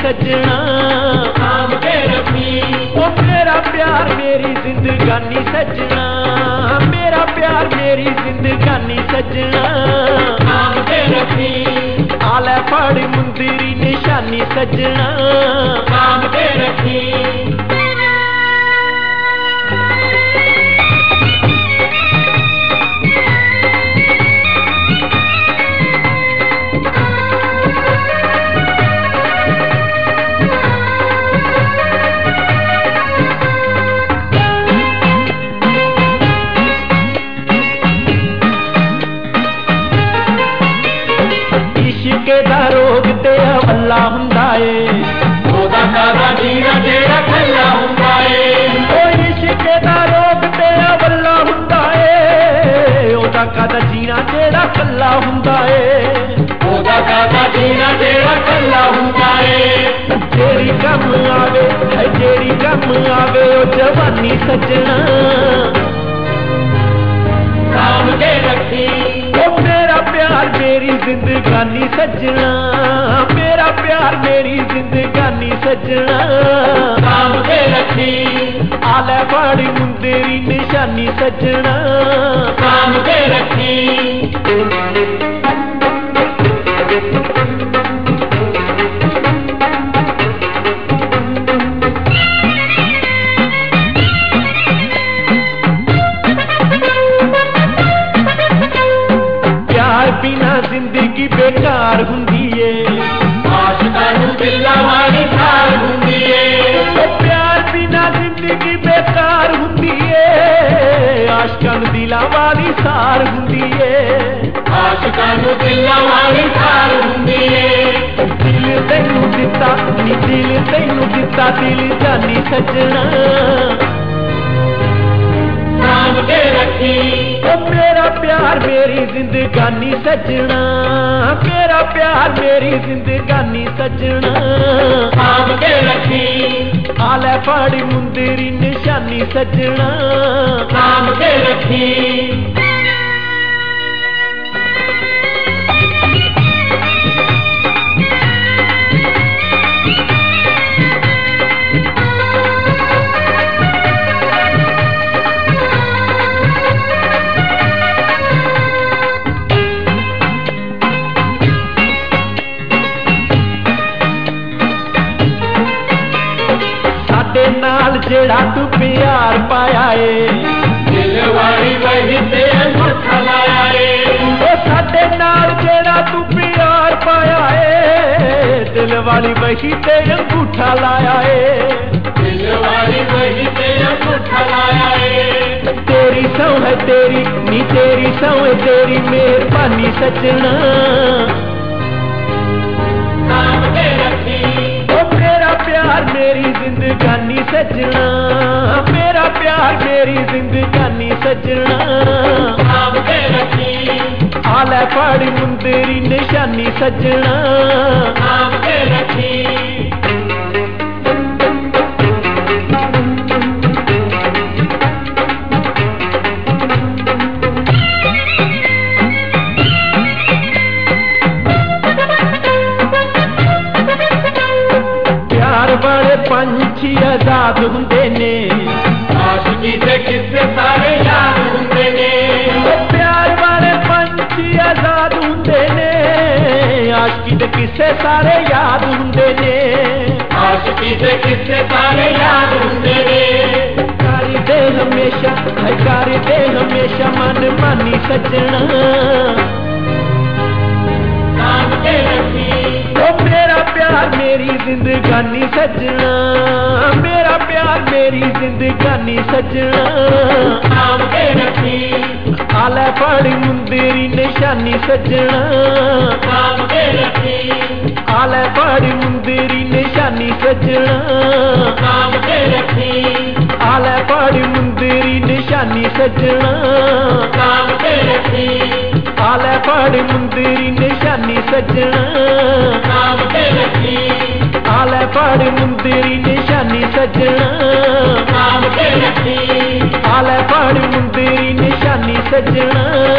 सजना थाम के रखी। ओ मेरा प्यार मेरी जिंदगानी सजना, मेरा प्यार मेरी जिंदगानी सजना थाम के रखी। आले फड़ मुंदरी निशानी सजना थाम के रखी। इश्क दा रोग ते अवला हुंदा ए, ओदा कादा जीना जेड़ा खल्ला हुंदा ए। ओ इश्क दा रोग ते अवला हुंदा ए, ओदा कादा जीना जेड़ा कल्ला हुंदा ए। ओदा कादा जीना जेड़ा खल्ला हुंदा ए। जेड़ी कम आवे है जेड़ी कम आवे ओ जवानी सजना थाम के रखी। ओ मेरा प्यार मेरी जिंदगानी सजना, मेरा प्यार मेरी जिंदगानी सजना थाम के रखी। आले बड़ी मुंदेरी निशानी सजना थाम के रखी। प्यार बिना जिंदगी बेकार हुंदी ए, आशिकां नूं दिलां वाली थार हुंदी ए। ओ प्यार बिना जिंदगी बेकार हुंदी ए, आशिकां नूं दिलां वाली सार हुंदी ए। आशिकां नूं दिलां वाली थार हुंदी ए। दिल तैनू दिता नी दिल तैनू दिता दिल जानी सजना थाम के रखी। ओ मेरा प्यार मेरी जिंदगानी सजना, मेरा प्यार मेरी जिंदगानी सजना थाम के रखी। आले फड़ी मुंदरी निशानी सजना थाम के रखी। साडे नाल जेड़ा तू प्यार पाया ए, दिल वाली वही ते अंगूठा लाया ए। ओ साडे नाल जेड़ा तू प्यार पाया ए, दिल वाली वही ते अंगूठा लाया ए। दिल वाली वही ते अंगूठा लाया ए। तेरी सौ है तेरी नी तेरी सौ है तेरी मेहरबानी सजना थाम के रखी। ओ मेरा प्यार मेरी जिंदगानी सजना, मेरा प्यार मेरी जिंदगानी सजना थाम के रखी। आले फड़ी मुंदरी निशानी सजना थाम के रखी। प्यार बड़े पंछी आजाद हुंदे ने, आशिकी दे किस्से सारे याद हुंदे ने। ओ प्यार बड़े पंछी आजाद हुंदे ने, आशिकी दे किस्से सारे याद हुंदे ने। आशिकी दे किस्से सारे याद हुंदे ने। करदे हमेशा है करदे हमेशा मन मानी सजना थाम के रखी। ओ मेरा प्यार मेरी जिंदगानी सजना, मेरा प्यार मेरी जिंदगानी सजना थाम के रखी। आले फड़ी मुंदरी निशानी सजना थाम के रखी। आले फड़ी मुंदरी निशानी सजना थाम के रखी। आले फड़ी मुंदरी निशानी सजना थाम के रखी। आले फड़ी मुंदरी निशानी सजना थाम के रखी। आले फड़ी मुंदरी निशानी सजना थाम के रखी। आले फड़ी मुंदरी निशानी सजना